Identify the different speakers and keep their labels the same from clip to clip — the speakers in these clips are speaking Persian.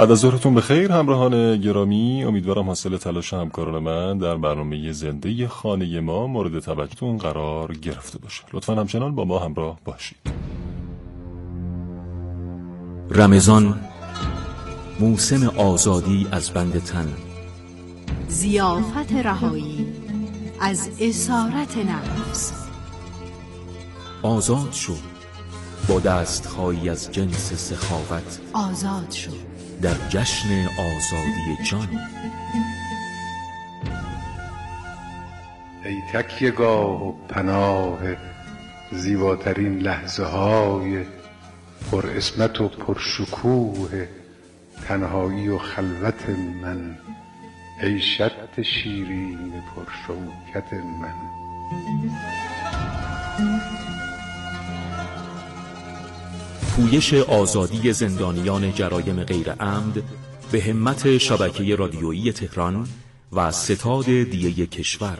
Speaker 1: بعد از ظهرتون بخیر همراهان گرامی، امیدوارم حاصل تلاش همکاران من در برنامه زنده خانه ما مورد توجهتون قرار گرفته باشه. لطفاً همچنان با ما همراه باشید.
Speaker 2: رمضان، موسم آزادی از بند تن،
Speaker 3: ضیافت رهایی از اسارت نفس.
Speaker 2: آزاد شو با دست‌هایی از جنس سخاوت،
Speaker 3: آزاد شو
Speaker 2: در جشن آزادی جان.
Speaker 4: ای تکیه‌گاه و پناه زیباترین لحظه های پر اسمت و پر شکوه تنهایی و خلوت من، ای شط شیرین پر شوکت من.
Speaker 2: پویش آزادی زندانیان جرایم غیر عمد به همت شبکه رادیویی تهران و ستاد دیه کشور،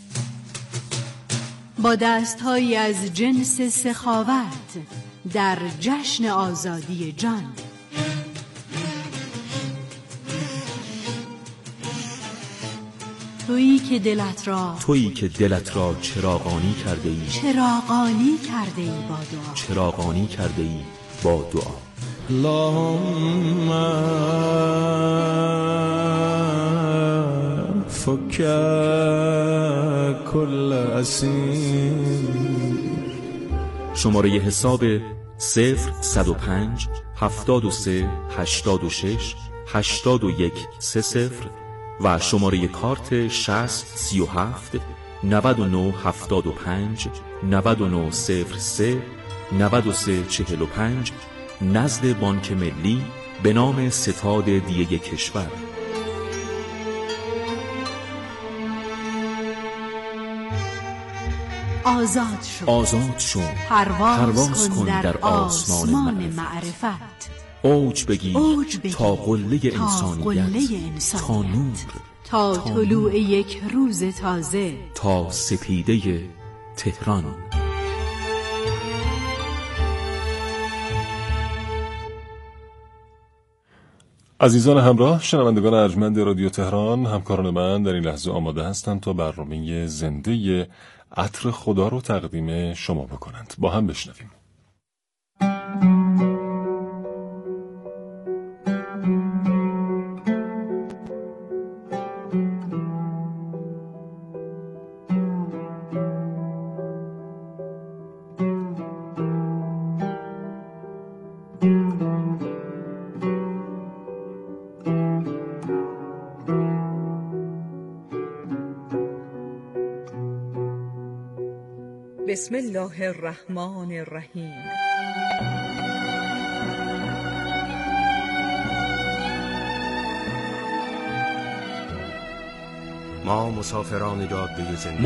Speaker 3: با دست‌هایی از جنس سخاوت در جشن آزادی جان. تویی که دلت را چراغانی کرده ای،
Speaker 2: چراغانی کرده ای با دعا.
Speaker 5: اللهم فك كل اسیر.
Speaker 2: شماره حساب 0105 73 86 81 30 و شماره کارت 60 37 99 75 99 03 93 45 نزد بانک ملی به نام ستاد دیه کشور.
Speaker 3: آزاد شو پرواز کن در آسمان معرفت.
Speaker 2: اوج بگیر تا قله انسانیت، تا نور،
Speaker 3: تا طلوع یک روز تازه،
Speaker 2: تا سپیده تهران.
Speaker 1: عزیزان همراه، شنوندگان ارجمند رادیو تهران، همکاران من در این لحظه آماده هستند تا برنامه زنده عطر خدا رو تقدیم شما بکنند. با هم بشنویم.
Speaker 6: بسم الله الرحمن الرحیم.
Speaker 7: ما مسافران جاده زندگی،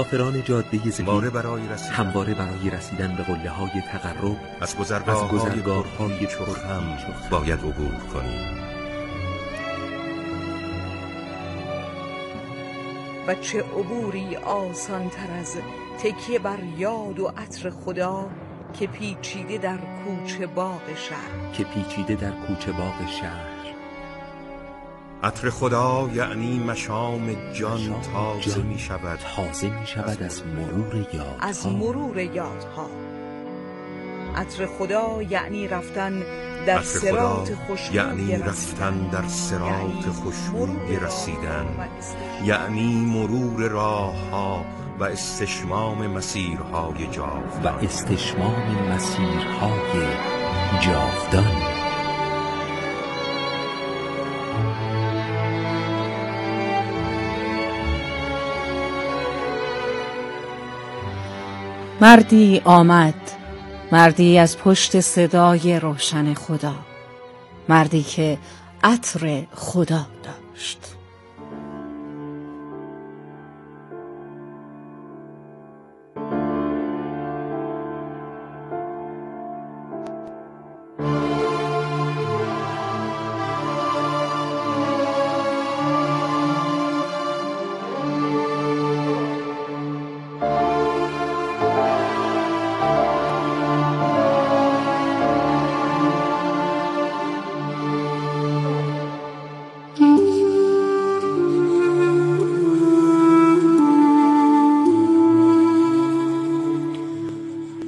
Speaker 8: همواره برای رسیدن به قله‌های تقرب
Speaker 7: از گذرگاه‌های چرخم باید عبور کنیم.
Speaker 6: و چه عبوری آسان تر از تکیه بر یاد و عطر خدا که پیچیده در کوچه باغ شهر.
Speaker 7: عطر خدا یعنی مشام جان تازه می شود
Speaker 6: از مرور یادها. عطر خدا یعنی رفتن در صراط خوشبوی رسیدن،
Speaker 7: یعنی مرور راه‌ها و استشمام مسیرهای
Speaker 2: جاودان.
Speaker 3: مردی آمد، مردی از پشت صدای روشن خدا، مردی که عطر خدا داشت.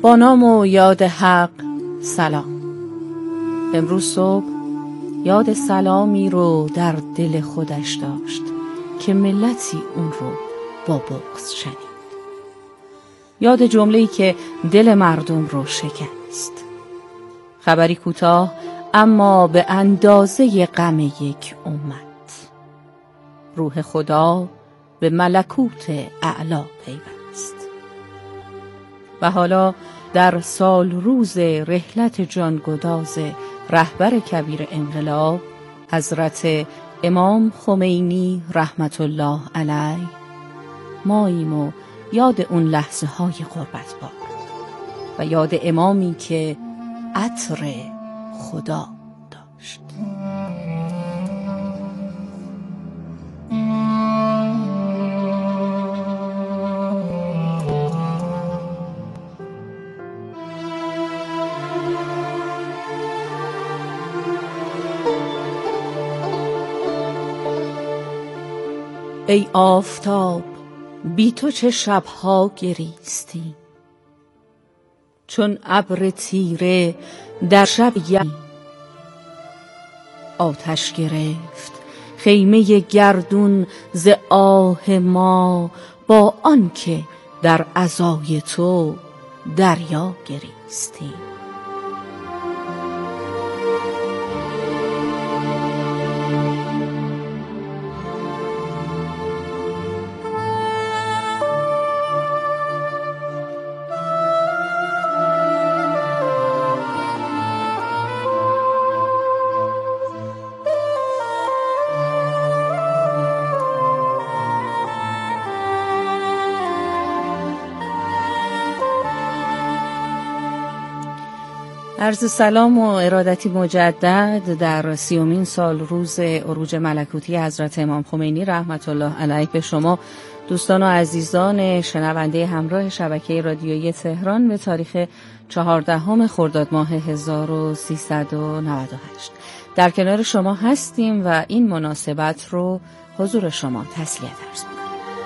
Speaker 9: با نام و یاد حق سلام. امروز صبح یاد سلامی رو در دل خودش داشت که ملتی اون رو با بغض شنید. یاد جمله‌ای که دل مردم رو شکست. خبری کوتاه اما به اندازه غم یک امت. روح خدا به ملکوت اعلی پیوست. و حالا در سال روز رحلت جانگداز رهبر کبیر انقلاب حضرت امام خمینی رحمت الله علیه ماییم و یاد اون لحظه های غربت بار و یاد امامی که عطر خدا داشت. ای آفتاب بی تو چه شبها گریستی، چون ابر تیره در شب آتش گرفت خیمه گردون ز آه ما، با آنکه در عزای تو دریا گریستی. عرض سلام و ارادتی مجدد در 30مین سال روز عروج ملکوتی حضرت امام خمینی رحمت الله علیه به شما دوستان و عزیزان شنونده همراه شبکه رادیویی تهران به تاریخ 14 خرداد ماه 1398. در کنار شما هستیم و این مناسبت رو حضور شما تسلیت عرض می‌کنم.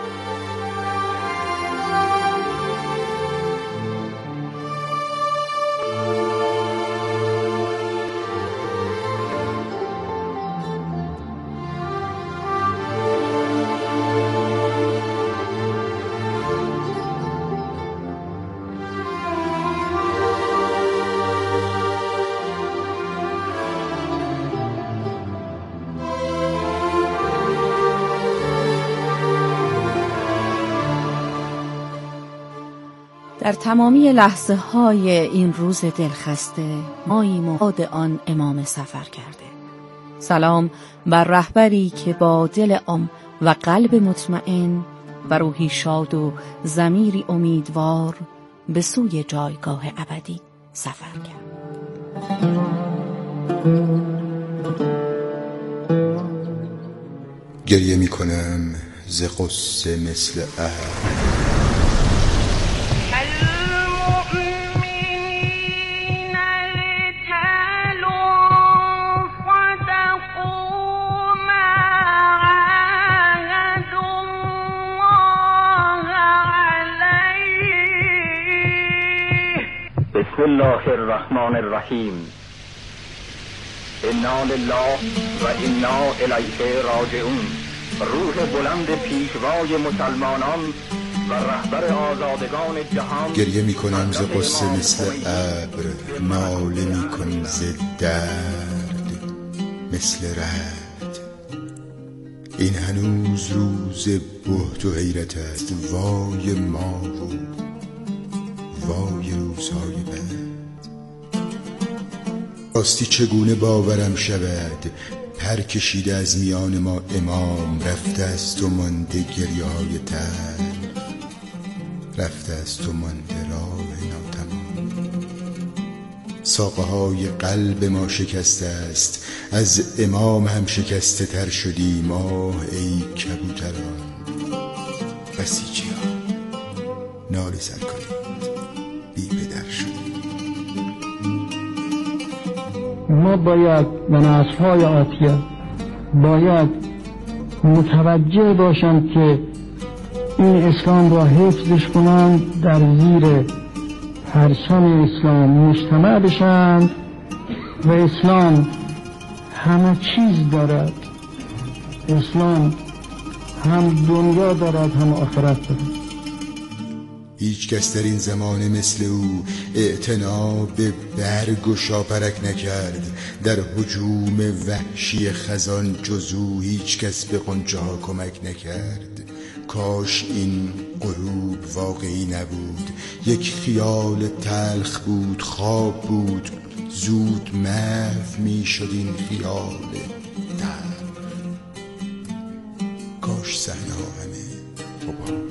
Speaker 9: در تمامی لحظه های این روز دلخسته ماییم و یاد آن امام سفر کرده. سلام بر رهبری که با دل عام و قلب مطمئن و روحی شاد و ضمیری امیدوار به سوی جایگاه ابدی سفر کرد.
Speaker 10: گریه می کنم ز غصه مثل
Speaker 11: بسم الله الرحمن الرحیم. انا لله و انا الیه راجعون. روح بلند پیشوای مسلمانان و رهبر آزادگان جهان.
Speaker 10: گریه می کنم ز غصه مثل ابر، ناله می کنم ز درد مثل رعد. این هنوز روز بهت و حیرت است، وای ما و وای روزهای بعد. راستی چگونه باورم شود، پر کشیده از میان ما امام، رفته است و مانده گریه های تر، رفته است و مانده راه ناتمام. ساقه های قلب ما شکسته است، از امام هم شکسته تر شدیم. آه ای کبوتران بسیجی ها، ناله سر کنید، بی پدر شدیم.
Speaker 12: ما باید و نسل‌های آتیه باید متوجه باشند که این اسلام را حفظش کنند در زیر پرچم اسلام مجتمع بشند و اسلام همه چیز دارد. اسلام هم دنیا دارد هم آخرت دارد.
Speaker 10: هیچ کس در این زمان مثل او اعتنا به برگ و شاپرک نکرد. در هجوم وحشی خزان جز او هیچ کس به غنچه ها کمک نکرد. کاش این غروب واقعی نبود، یک خیال تلخ بود، خواب بود، زود محو می شد این خیال تلخ. کاش صحنه ها همه غبار.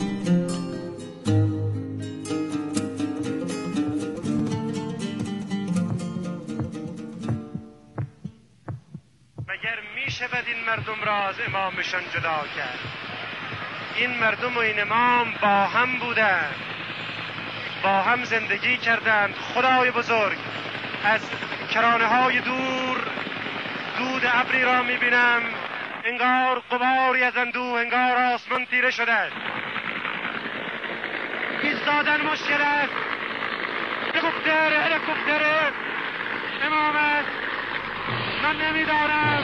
Speaker 13: مگر می شود این مردم را از امامشان جدا کرد؟ این مردم و این امام با هم بودند، با هم زندگی کردند. خدای بزرگ، از کرانه های دور دود ابری را می بینم، انگار غباری از اندوه، انگار آسمان تیره شده. ایستادن مشکل است. هلیکوپتر امام است. من نمیدانم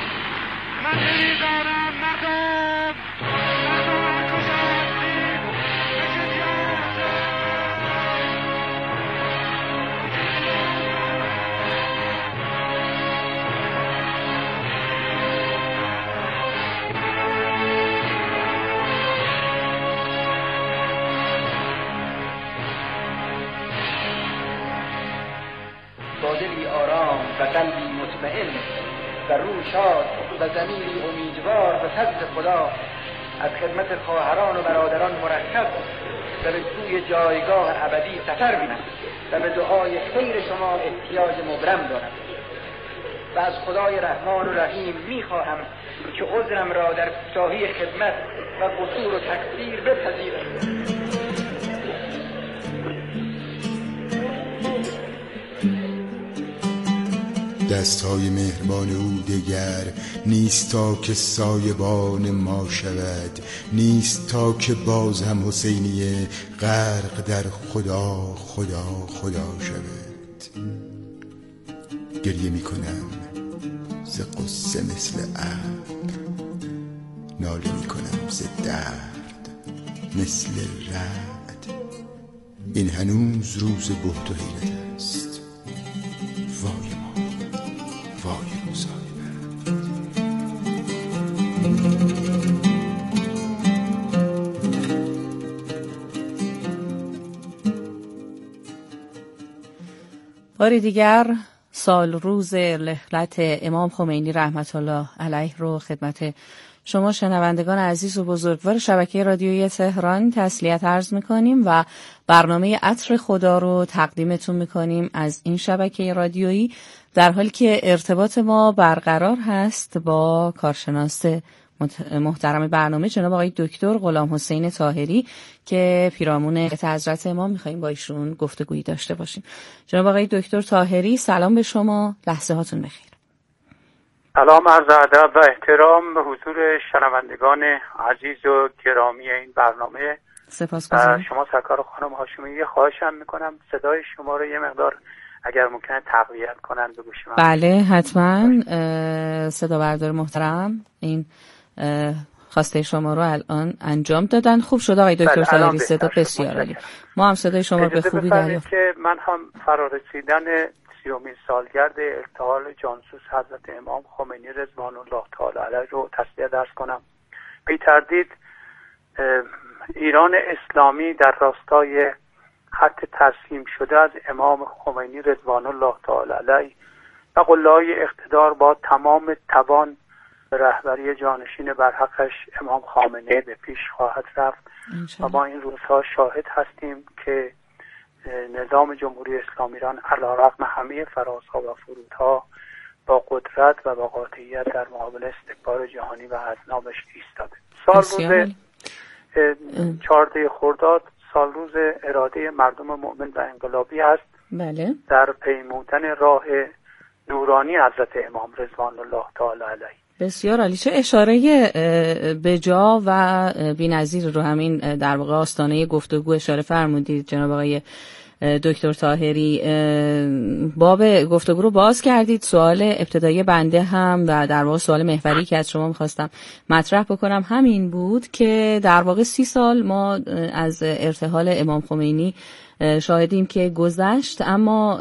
Speaker 13: مردم کجا هستید؟
Speaker 11: با دلی آرام و قلبی مطمئن و روح شاد و ضمیری امیدوار به فضل خدا از خدمت خواهران و برادران مرکب و به سوی جایگاه ابدی سفر بینم و به دعای خیر شما احتیاج مبرم دارم و از خدای رحمان و رحیم میخواهم که عذرم را در کوتاهی خدمت و قصور و تقصیر بپذیرد.
Speaker 10: دستهای مهربان او دگر نیست تا که سایبان ما شود، نیست تا که باز هم حسینیه غرق در خدا خدا خدا شود. گریه می کنم ز قصه مثل ابر، ناله می کنم ز درد مثل رعد. این هنوز روز بهت و حیرت است. وای ما، وای مصاحبه.
Speaker 9: بار دیگر سال روز رحلت امام خمینی رحمت الله علیه رو خدمت شما شنوندگان عزیز و بزرگوار شبکه رادیویی تهران تسلیت عرض میکنیم و برنامه عطر خدا رو تقدیمتون میکنیم از این شبکه رادیویی، در حالی که ارتباط ما برقرار هست با کارشناس محترم برنامه جناب آقای دکتر غلام حسین طاهری که پیرامون حضرت امام میخواییم با ایشون گفتگویی داشته باشیم. جناب آقای دکتر طاهری، سلام به شما، لحظه هاتون بخیر.
Speaker 14: سلام، عرض ادب و احترام به حضور شنوندگان عزیز و گرامی این برنامه.
Speaker 9: سپاسگزارم.
Speaker 14: شما سرکار خانم هاشمی، خواهشم میکنم صدای شما رو یه مقدار اگر ممکنه تقویت کنن به گوش من.
Speaker 9: بله حتما. صدا بردار محترم این خواسته شما رو الان انجام دادن. خوب شد آقای دکتر طاهری، صدا بسیار عالی. ما هم صدای شما رو به خوبی دریافت.
Speaker 14: که من هم فرارسیدن 30مین سالگرد ارتحال جانسوس حضرت امام خمینی رضوان الله تعالی علیه رو تسلیت عرض کنم. بی تردید ایران اسلامی در راستای خط تسلیم شده از امام خمینی رضوان الله تعالی علیه و قله‌های اقتدار با تمام توان به رهبری جانشین برحقش امام خامنه‌ای به پیش خواهد رفت و ما این روزها شاهد هستیم که نظام جمهوری اسلامی ایران علیرغم همه فرازها و فرودها با قدرت و با قاطعیت در مقابل استکبار جهانی و اذنابش ایستاده. سال روز 14 خرداد سال روز اراده مردم مؤمن و انقلابی است.
Speaker 9: بله.
Speaker 14: در پیمودن راه نورانی حضرت امام رضوان الله تعالی علیه.
Speaker 9: بسیار عالی. چه اشاره بجا و بی‌نظیر رو همین در واقع آستانه گفتگو اشاره فرمودید جناب آقای دکتر طاهری. باب گفتگو رو باز کردید. سوال ابتدایی بنده هم و در واقع سوال محوری که از شما میخواستم مطرح بکنم همین بود که در واقع 30 سال ما از ارتحال امام خمینی شاهدیم که گذشت، اما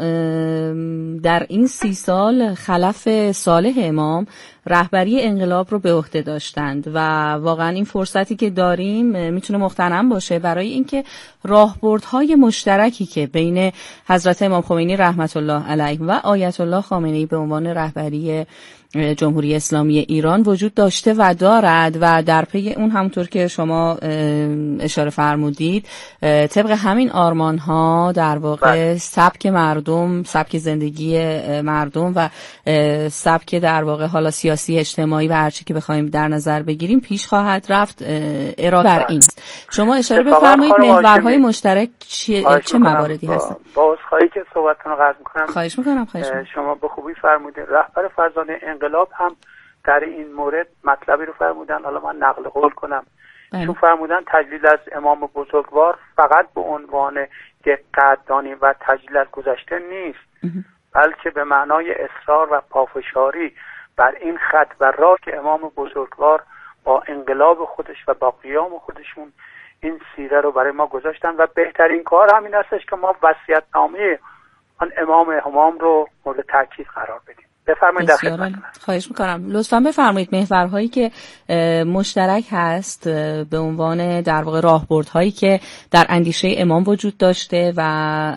Speaker 9: در این 30 سال خلف صالح امام رهبری انقلاب رو به عهده داشتند و واقعا این فرصتی که داریم میتونه مغتنم باشه برای اینکه راهبردهای مشترکی که بین حضرت امام خمینی رحمت الله علیه و آیت الله خامنه‌ای به عنوان رهبری جمهوری اسلامی ایران وجود داشته و دارد و در پی اون همونطور که شما اشاره فرمودید طبق همین آرمان ها در واقع سبک مردم، سبک زندگی مردم و سبک در واقع حالا سیاسی اجتماعی و هرچی که بخوایم در نظر بگیریم پیش خواهد رفت. اراده بر این شما اشاره بفرمایید محورهای مشترک چه مواردی هستن؟
Speaker 14: با عذرخواهی که صحبتتون رو قطع می‌کنم.
Speaker 9: خواهش می‌کنم.
Speaker 14: شما به خوبی فرمودید. رهبر فرزانه انقلاب هم در این مورد مطلبی رو فرمودن، حالا من نقل قول کنم. چون فرمودن تجلیل از امام بزرگوار فقط به عنوان یک قدردانی و تجلیل از گذشته نیست، بلکه به معنای اصرار و پافشاری بر این خط و راه که امام بزرگوار با انقلاب خودش و با قیام خودشون این سیره رو برای ما گذاشتن و بهترین کار همین هستش که ما وصیت‌نامه آن امام رو مورد تاکید قرار بدیم. بفرمایید.
Speaker 9: خواهش میکنم. لطفاً بفرمایید محورهایی که مشترک هست به عنوان در واقع راهبردهایی که در اندیشه امام وجود داشته و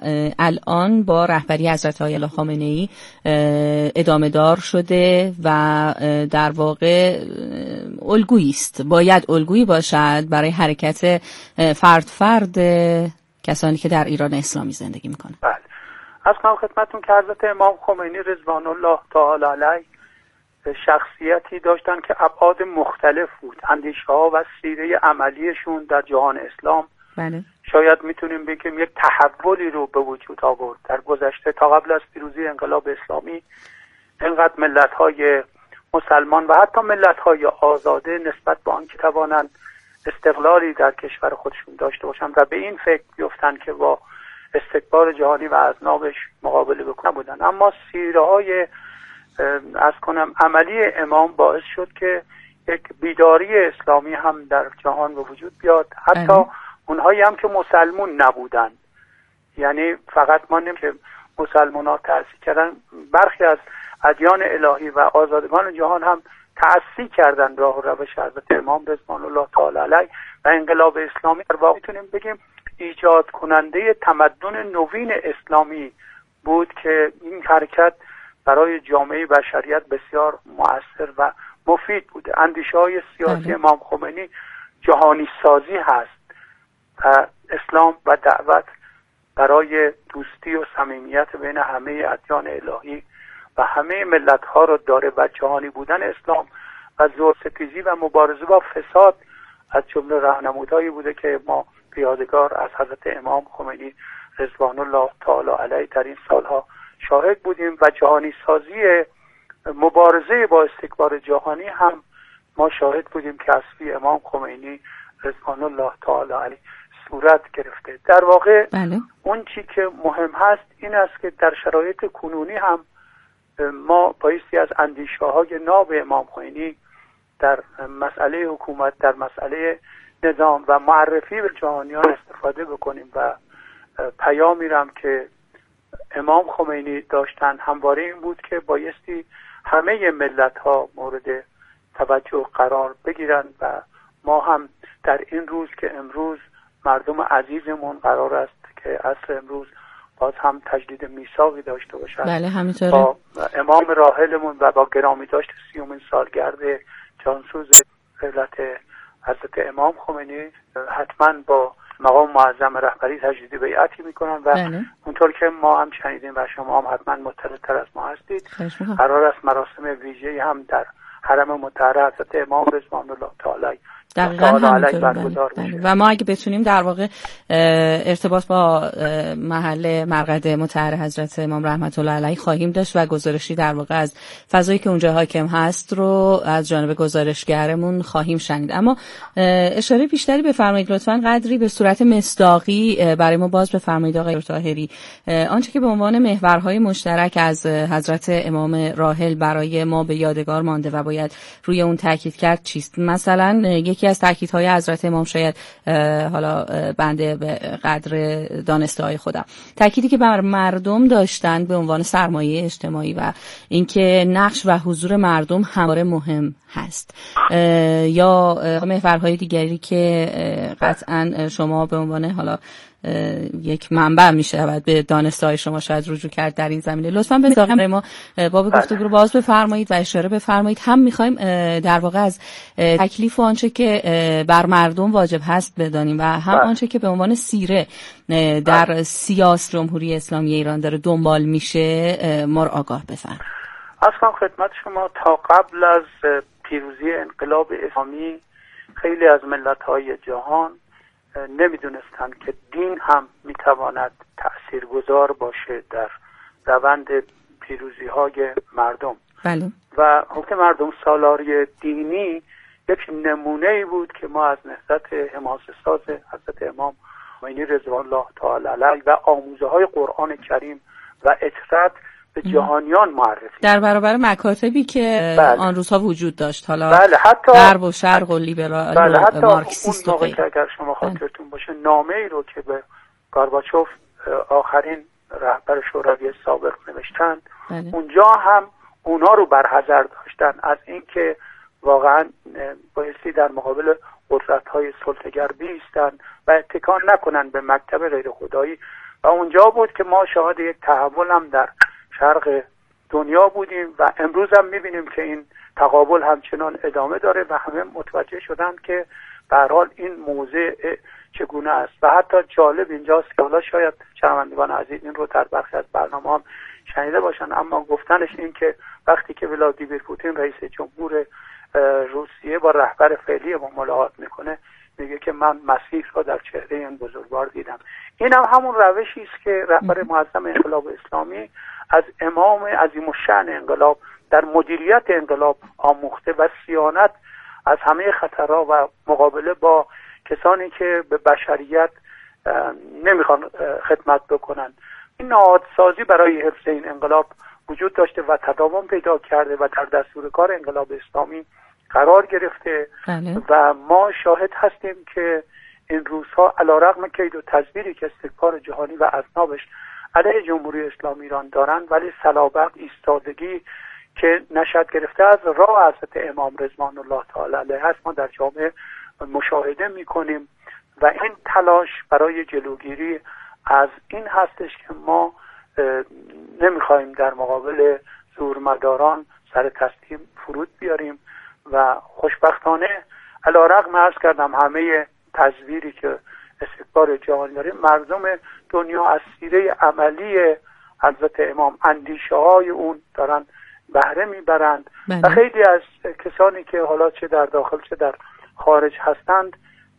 Speaker 9: الان با رهبری حضرت آیت الله خامنه‌ای ادامه دار شده و در واقع الگویی است، باید الگویی باشد برای حرکت فرد کسانی که در ایران اسلامی زندگی میکنند.
Speaker 14: از کنم خدمتون که حضرت امام خمینی رضوان الله تعالی علیه شخصیتی داشتن که ابعاد مختلف بود. اندیشه ها و سیره عملیشون در جهان اسلام شاید میتونیم بگیم یک تحولی رو به وجود آورد. در گذشته تا قبل از پیروزی انقلاب اسلامی اینقدر ملت های مسلمان و حتی ملت های آزاده نسبت به آن که توانند استقلالی در کشور خودشون داشته باشند و به این فکر بیفتن که با استکبار جهانی و اذنابش مقابله بکنن بودن. اما سیره های از کنم عملی امام باعث شد که یک بیداری اسلامی هم در جهان به وجود بیاد، حتی اونهایی هم که مسلمون نبودن. یعنی فقط ما نمیشه مسلمان ها تأسیس کردن، برخی از ادیان الهی و آزادگان جهان هم تأسیس کردن راه و روش حضرت امام رضوان الله تعالی علیه و انقلاب اسلامی در واقع میتونیم بگیم ایجاد کننده تمدن نوین اسلامی بود که این حرکت برای جامعه بشریت بسیار مؤثر و مفید بوده. اندیشه های سیاسی امام خمینی جهانی سازی هست و اسلام و دعوت برای دوستی و صمیمیت بین همه ادیان الهی و همه ملت ها رو داره و جهانی بودن اسلام و زورستیزی و مبارزه با فساد از جمله راهنمودهایی بوده که ما پیادگار از حضرت امام خمینی رضوان الله تعالی علیه در این سالها شاهد بودیم و جهانی سازی مبارزه با استکبار جهانی هم ما شاهد بودیم که از سوی امام خمینی رضوان الله تعالی علیه صورت گرفته. در واقع اون چی که مهم هست این است که در شرایط کنونی هم ما بایستی از اندیشه های ناب امام خمینی در مسئله حکومت، در مسئله نظام و معرفی به جهانیان استفاده بکنیم و پیامی رم که امام خمینی داشتن همواره این بود که بایستی همه ملت ها مورد توجه قرار بگیرن و ما هم در این روز که امروز مردم عزیزمون قرار است که عصر امروز باز هم تجدید میثاقی داشته باشن.
Speaker 9: بله همینطوره.
Speaker 14: با امام راحلمون و با گرامی داشت 30مین سالگرد جانسوز خلافت حضرت امام خمینی حتما با مقام معظم رهبری تجدید بیعتی میکنن و اونطور که ما هم شنیدیم و شما هم حتما مطلع تر از ما هستید قرار است مراسم ویژه‌ای هم در حرم مطهر حضرت امام رضوان الله تعالی
Speaker 9: دقیقاً همینطوره. و ما اگه بتونیم در واقع ارتباط با محل مرقد مطهر حضرت امام رحمت الله علیه خواهیم داشت و گزارشی در واقع از فضایی که اونجا حاکم هست رو از جانب گزارشگرمون خواهیم شنید. اما اشاره بیشتری بفرمایید لطفاً، قدری به صورت مصداقی برای ما باز بفرمایید آقای طاهری آنچه که به عنوان محورهای مشترک از حضرت امام راحل برای ما به یادگار مانده و باید روی اون تاکید کرد چیست؟ مثلا یکی از تاکیدهای حضرت امام، شاید حالا بنده به قدر دانسته های خودم، تاکیدی که بر مردم داشتن به عنوان سرمایه اجتماعی و اینکه نقش و حضور مردم همواره مهم هست، یا محورهای دیگری که قطعا شما به عنوان حالا یک منبع میشه به دانسته های شما شاید رجوع کرد در این زمینه، لطفاً به مصداق ما باب گفتگو رو باز بفرمایید و اشاره بفرمایید. هم میخوایم در واقع از تکلیف و آنچه که بر مردم واجب هست بدانیم و هم آنچه که به عنوان سیره در سیاست جمهوری اسلامی ایران داره دنبال میشه ما رو آگاه بفرمایید.
Speaker 14: اصلا خدمت شما تا قبل از پیروزی انقلاب اسلامی خیلی از ملت‌های جهان نمیدونستند که دین هم میتواند تأثیرگذار باشه در روند پیروزی‌های مردم.
Speaker 9: بله.
Speaker 14: و حکم مردم سالاری دینی یک نمونه‌ای بود که ما از نهضت حماسه‌ساز حضرت امام خمینی رضوان الله تعالی علیه و آموزه‌های قرآن کریم و اطرت به جهانیان معرفی
Speaker 9: در برابر مکاتبی که آن روزها وجود داشت، حالا
Speaker 14: حتی
Speaker 9: غرب و شرق و لیبرال و مارکسیست و غیره.
Speaker 14: اگر شما خاطرتون باشه نامه‌ای رو که به گورباچوف آخرین رهبر شوروی سابق نوشتن، اونجا هم اونا رو برحذر داشتن از اینکه واقعا بایستی در مقابل قدرت‌های سلطه‌گر بایستن و اتکا نکنن به مکتب غیر خدایی. و اونجا بود که ما شاهد یک تحول هم در شرق دنیا بودیم و امروز هم میبینیم که این تقابل همچنان ادامه داره و همه متوجه شدن که به هر حال این موضع چگونه است. و حتی جالب اینجاست که حالا شاید شنوندگان عزیز این رو در برخی از برنامه‌ها شنیده باشن، اما گفتنش این که وقتی که ولادیمیر پوتین رئیس جمهور روسیه با رهبر فعلی ما ملاقات میکنه میگه که من مسیح را در چهره این بزرگوار دیدم. این هم همون روشی است که رهبر معظم انقلاب اسلامی از امام عظیم الشأن انقلاب در مدیریت انقلاب آموخته و صیانت از همه خطرها و مقابله با کسانی که به بشریت نمیخوان خدمت بکنن. این نهادسازی برای حفظ این انقلاب وجود داشته و تداوم پیدا کرده و در دستور کار انقلاب اسلامی قرار گرفته. و ما شاهد هستیم که این روزها علیرغم کید و تزویری که استکبار جهانی و اذنابش علیه جمهوری اسلامی ایران دارن، ولی صلابت ایستادگی که نشأت گرفته از راه حضرت امام رضوان الله تعالی علیه هست ما در جامعه مشاهده میکنیم و این تلاش برای جلوگیری از این هستش که ما نمیخوایم در مقابل زورمداران سر تسلیم فرود بیاریم و خوشبختانه علیرغم عرض کردم همه تزویری که استکبار جهانی داره، مردم دنیا از سیره عملی حضرت امام اندیشه های اون دارن بهره میبرند و خیلی از کسانی که حالا چه در داخل چه در خارج هستند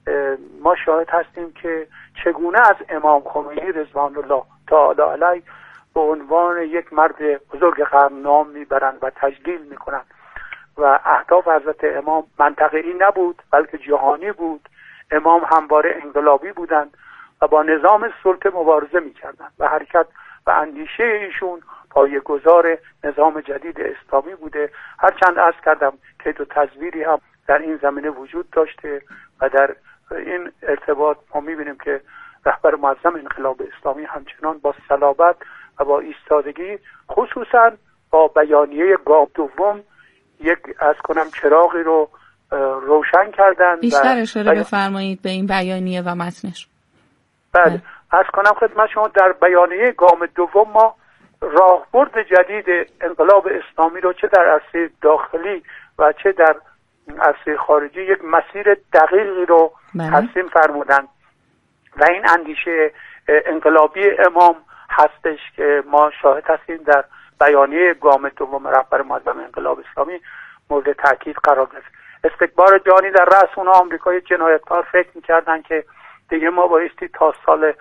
Speaker 14: ما شاهد هستیم که چگونه از امام خمینی رضوان الله تعالی علیه به عنوان یک مرد بزرگ قرن نام میبرند و تجلیل میکنند و اهداف حضرت امام منطقه‌ای نبود بلکه جهانی بود. امام همواره انقلابی بودند و با نظام سلطه مبارزه میکردند و حرکت و اندیشه ایشون پایه‌گذار نظام جدید اسلامی بوده. هرچند عرض کردم که دو تزویری هم در این زمینه وجود داشته و در این ارتباط ما میبینیم که رهبر معظم انقلاب اسلامی همچنان با صلابت و با ایستادگی خصوصا با بیانیه گام دوم یک از کنم چراغی رو روشن کردن.
Speaker 9: بیشتر اشاره بفرمایید به این بیانیه و متنش.
Speaker 14: بله از کنم خدمت شما در بیانیه گام دوم ما راهبرد جدید انقلاب اسلامی رو چه در عرصه داخلی و چه در عرصه خارجی یک مسیر دقیقی رو ترسیم فرمودن و این اندیشه انقلابی امام هستش که ما شاهد هستیم در بیانیه گام دوم رهبر معظم انقلاب اسلامی مورد تاکید قرار گرفت. استکبار جهانی در رأس اون آمریکای جنایتکار فکر میکردن که دیگه ما بایستی تا سال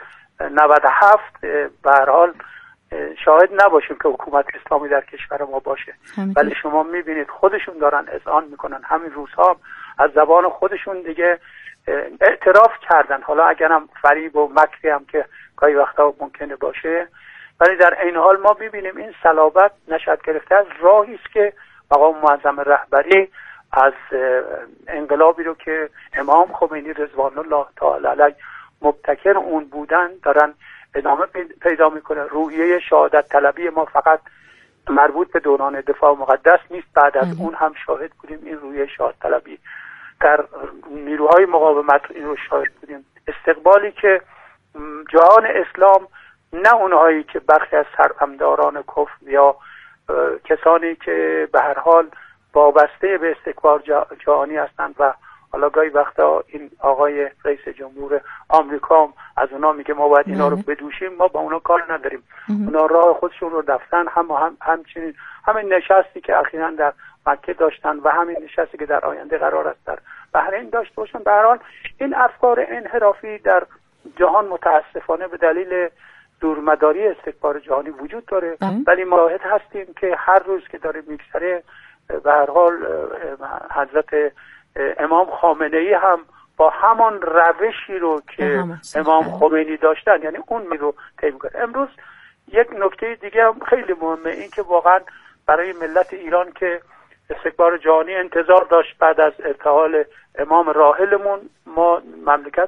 Speaker 14: 97 به هر حال شاهد نباشیم که حکومت اسلامی در کشور ما باشه. ولی شما میبینید خودشون دارن اذعان میکنن، همین روزها از زبان خودشون دیگه اعتراف کردن، حالا اگرم فریب و مکری هم که گاهی وقتا ممکنه باشه، ولی در این حال ما میبینیم این صلابت نشأت گرفته از راهی است که مقام معظم رهبری از انقلابی رو که امام خمینی رضوان الله تعالی علیه مبتکر اون بودن دارن ادامه پیدا میکنه. روحیه شهادت طلبی ما فقط مربوط به دوران دفاع مقدس نیست، بعد از اون هم شاهد بودیم این روحیه شهادت طلبی در نیروهای مقاومت این رو شاهد بودیم. استقبالی که جهان اسلام، نه اونهایی که برخی از سرمداران کفر یا کسانی که به هر حال وابسته به استکبار جهانی هستند و حالا گاهی وقتا این آقای رئیس جمهور آمریکا هم از اونا میگه ما باید اینا رو بدوشیم، ما با اونا کار نداریم. اونا راه خودشون رو رفتن، همچنین همین نشستی که اخیراً در مکه داشتن و همین نشستی که در آینده قرار است در بحرین داشته باشن. به هر حال این افکار انحرافی در جهان متاسفانه به دلیل دورمداری استکبار جهانی وجود داره، ولی مشاهد هستیم که هر روز که داره میگذره به هر حال حضرت امام خامنه ای هم با همان روشی رو که امام خمینی داشتن، یعنی اون رو طی می‌کنه. امروز یک نکته دیگه هم خیلی مهمه، این که واقعا برای ملت ایران که استکبار جهانی انتظار داشت بعد از ارتحال امام راحلمون ما مملکت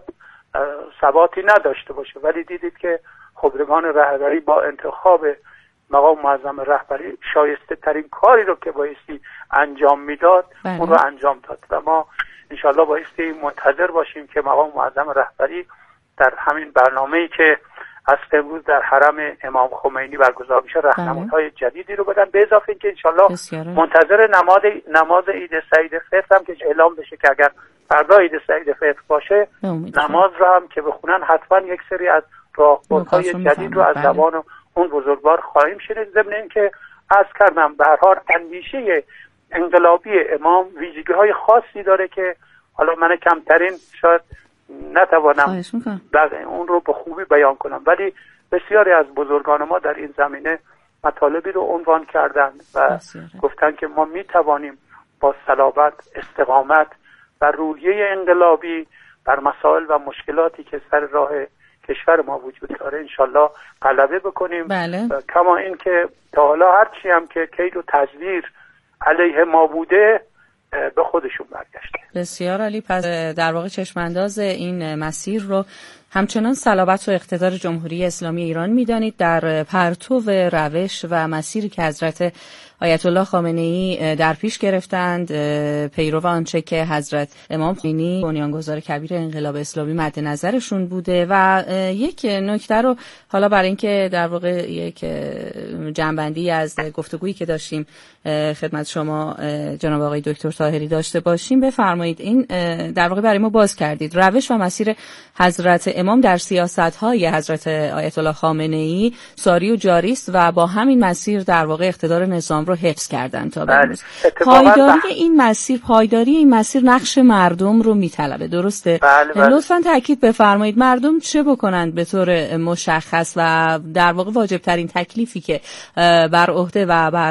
Speaker 14: ثباتی نداشته باشه، ولی دیدید که خبرگان رهبری با انتخاب مقام معظم رهبری شایسته ترین کاری رو که بایستی انجام میداد اون رو انجام داد و ما انشالله بایستی منتظر باشیم که مقام معظم رهبری در همین برنامه‌ای که از امروز در حرم امام خمینی برگزار میشه راهنمایی‌های جدیدی رو بدن، به اضافه اینکه انشالله منتظر نماز عید سعید فطر هم که اعلام بشه که اگر فردا عید سعید فطر باشه نماز رو هم که بخونن حتما یک سری از راهبردهای جدید رو از زبان اون بزرگوار خواهیم شنید. ضمن اینکه عرض کردم به هر حال اندیشه انقلابی امام ویژگی‌های خاصی داره که حالا من کمترین شاید نتوانم اون رو به خوبی بیان کنم، ولی بسیاری از بزرگان ما در این زمینه مطالبی رو عنوان کردن و گفتن که ما میتوانیم با صلابت، استقامت و روحیه انقلابی بر مسائل و مشکلاتی که سر راه کشور ما وجود داره انشالله غلبه بکنیم. کما این که تا حالا هرچی هم که کید و تزویر علیه ما بوده به خودشون برگشته.
Speaker 9: بسیار عالی. پس در واقع چشمانداز این مسیر رو همچنان صلابت و اقتدار جمهوری اسلامی ایران می‌دانید در پرتو روش و مسیری که حضرت آیت الله خامنه ای در پیش گرفتند، پیرو آنچه که حضرت امام خمینی بنیانگذار کبیر انقلاب اسلامی مد نظرشون بوده. و یک نکته رو حالا برای اینکه در واقع یک جنبندی از گفتگویی که داشتیم خدمت شما جناب آقای دکتر طاهری داشته باشیم بفرمایید. این در واقع برای ما باز کردید روش و مسیر حضرت امام در سیاست‌های حضرت آیت الله خامنه ای ساری و جاری است و با همین مسیر در واقع اقتدار نظام رو حفظ کردن تا به امروز. پایداری این مسیر نقش مردم رو میطلبه، درسته؟ لطفاً تاکید بفرمایید مردم چه بکنند به طور مشخص و در واقع واجب ترین تکلیفی که بر عهده و بر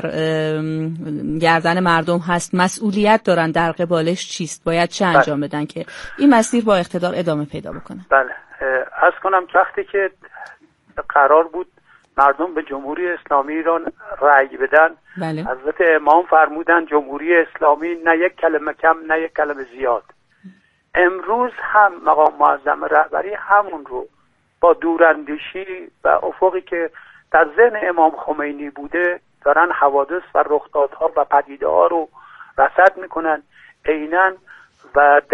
Speaker 9: گردن مردم هست، مسئولیت دارن در قبالش چیست؟ باید چه انجام بدن که این مسیر با اقتدار ادامه پیدا بکنه؟
Speaker 14: بله، عرض کنم وقتی که قرار بود مردم به جمهوری اسلامی ایران رأی بدن، حضرت امام فرمودن جمهوری اسلامی نه یک کلمه کم نه یک کلمه زیاد. امروز هم مقام معظم رهبری همون رو با دوراندیشی و افقی که در ذهن امام خمینی بوده دارن حوادث و رخدادها و پدیده‌ها رو رصد میکنن عیناً و